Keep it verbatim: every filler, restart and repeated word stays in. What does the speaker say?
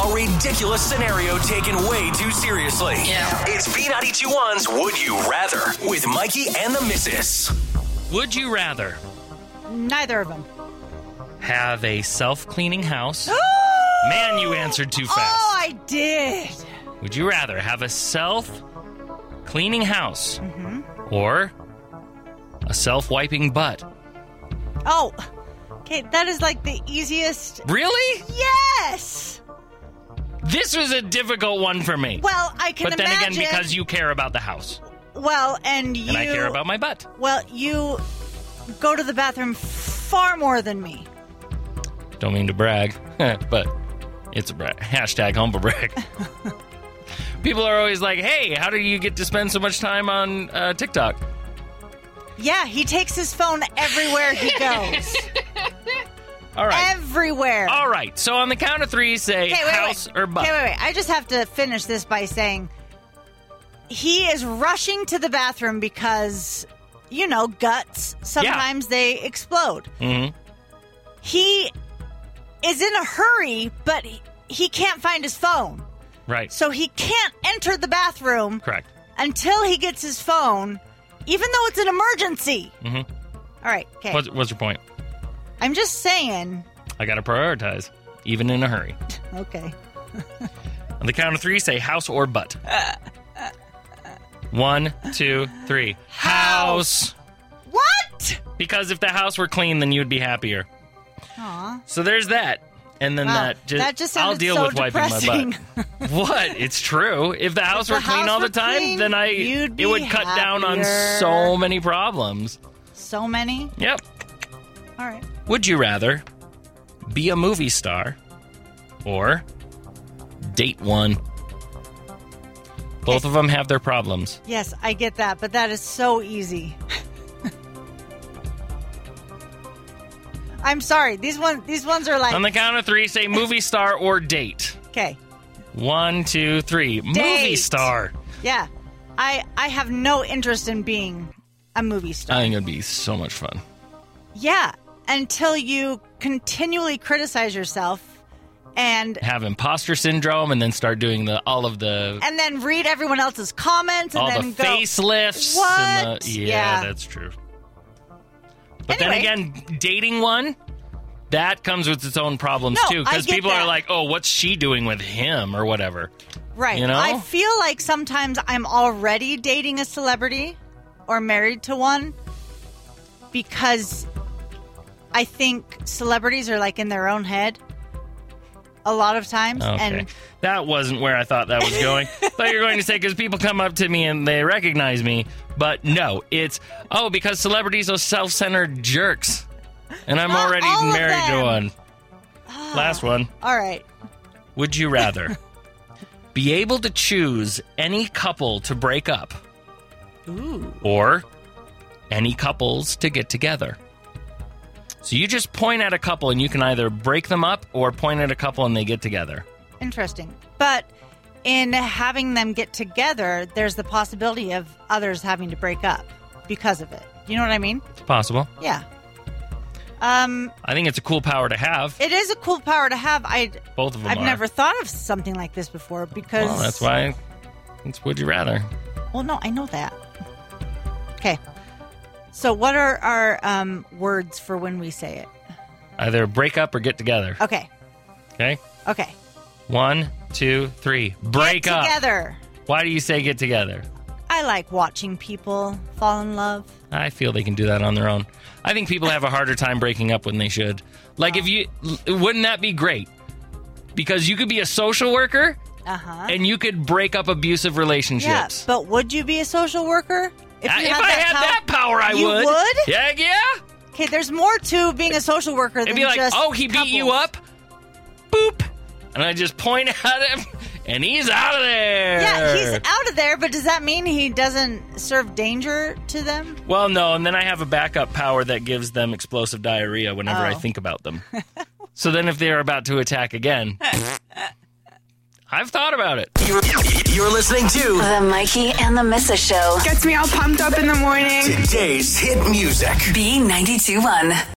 A ridiculous scenario taken way too seriously. Yeah. It's B ninety-two one's Would You Rather with Mikey and the Missus. Would you rather Neither of them. have a self-cleaning house? Man, you answered too fast. Oh, I did. Would you rather have a self-cleaning house Mm-hmm. or a self-wiping butt? Oh, okay, that is like the easiest. Really? Yes. This was a difficult one for me. Well, I can but then imagine. again, because you care about the house. Well, and you. And I care about my butt. Well, you go to the bathroom far more than me. Don't mean to brag, but it's a brag. Hashtag humble brag. People are always like, hey, how do you get to spend so much time on uh, TikTok? Yeah, he takes his phone everywhere he goes. All right. Everywhere. All right. So on the count of three, say Okay, wait, house wait. or butt. Okay, wait, wait. I just have to finish this by saying he is rushing to the bathroom because, you know, guts, sometimes they explode. Mm-hmm. He is in a hurry, but he, he can't find his phone. Right. So he can't enter the bathroom Correct. until he gets his phone, even though it's an emergency. Mm-hmm. All right, okay. What's, what's your point? I'm just saying. I got to prioritize, even in a hurry. Okay. On the count of three, say house or butt. One, two, three. House. What? Because if the house were clean, then you'd be happier. Aw. So there's that. And then Wow, that just, that just I'll sounded deal so with wiping depressing. my butt. What? It's true. If the house the were clean house all the were time, clean, then I you'd it would be cut down on happier. so many problems. So many? Yep. All right. Would you rather be a movie star or date one? Both of them have their problems. Yes, I get that, but that is so easy. I'm sorry. These ones these ones are like On the count of three, say movie star or date. okay. One, two, three. Movie Date. star. Yeah. I I have no interest in being a movie star. I think it'd be so much fun. Yeah, until you continually criticize yourself and Have imposter syndrome and then start doing the all of the and then read everyone else's comments and all then the go, facelifts. What? And the, yeah, Yeah. that's true. But Anyway. then again, dating one, that comes with its own problems No, too. I Because get people are that. like, oh, what's she doing with him or whatever. Right. You know? I feel like sometimes I'm already dating a celebrity or married to one because I think celebrities are like in their own head a lot of times. Okay. And that wasn't where I thought that was going. I thought you were going to say because people come up to me and they recognize me. But no, it's, oh, because celebrities are self-centered jerks. And I'm Not already all of married to them. one. Last one. all right. Would you rather be able to choose any couple to break up Ooh. or any couples to get together? So you just point at a couple and you can either break them up or point at a couple and they get together. Interesting. But in having them get together, there's the possibility of others having to break up because of it. You know what I mean? It's possible. Yeah. Um, I think it's a cool power to have. it is a cool power to have. I Both of them I've are. never thought of something like this before because Well, that's why it's would you rather. Well, no, I know that. Okay. So what are our um, words for when we say it? Either break up or get together. Okay. Okay? Okay. One, two, three. Break Get up. together. Why do you say get together? I like watching people fall in love. I feel they can do that on their own. I think people have a harder time breaking up when they should. Like, if you, wouldn't that be great? Because you could be a social worker Uh-huh. and you could break up abusive Yeah, relationships. but would you be a social worker? If, I- you if had I that had power- that power, I You would. would? Yeah, yeah. Okay, there's more to being a social worker It'd than be like, just oh, he beat you couples. up? Boop. And I just point at him, and he's out of there. Yeah, he's out of there, but does that mean he doesn't serve danger to them? Well, no, and then I have a backup power that gives them explosive diarrhea whenever I Oh. think about them. So then if they're about to attack again, I've thought about it. You're, you're listening to The Mikey and the Missus Show. Gets me all pumped up in the morning. today's hit music. B ninety-two point one.